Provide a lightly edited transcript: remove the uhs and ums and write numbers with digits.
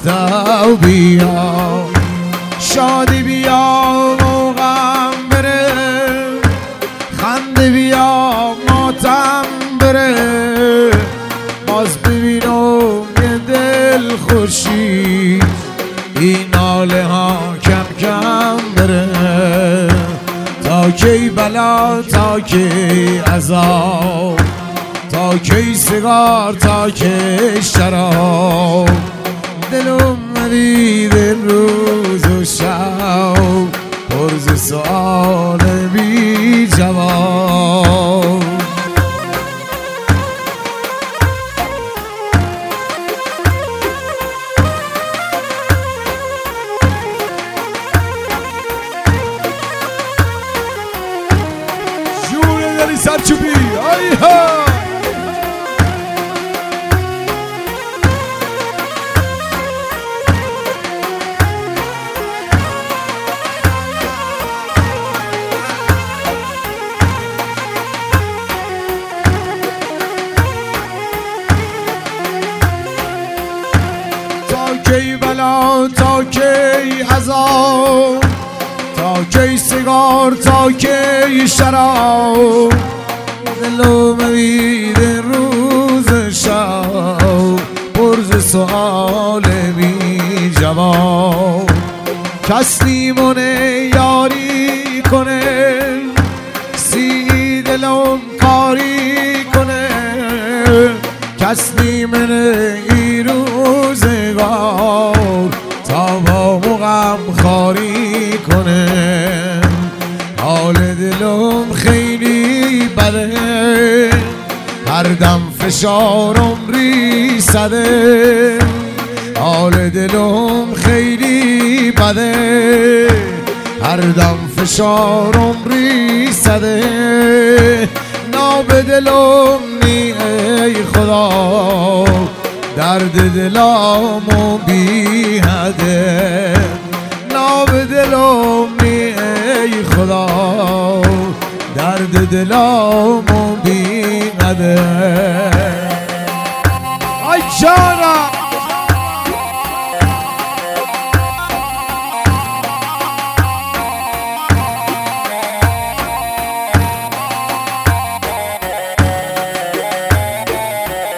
تا بیا شادی بیا و غم بره خنده بیا ماتم بره باز ببینم یه دل خوشی این ناله ها کم کم بره تا کی بلا تا کی عذاب تا کی سیگار تا کی شراب دلم ندیده روز و شب پرز سؤال بی جواب جون دلی سرچوبی آی ها کی بلا تا کی عذاب تا کی سیگار تا کی شراب دلم میده روز شب پرز سؤال بی جواب کس نیمونه یاری کنه سی دلم کاری کنه کس نیمونه ای روزگار تا با مغم خاری کنه حال دلم خیلی بده هر دم فشارم ریسده حال دلم خیلی بده هر دم فشارم ریسده ناب دلم نی ای خدا درد دلامو بی حده ناب دلم نی ای خدا درد دلامو بی حده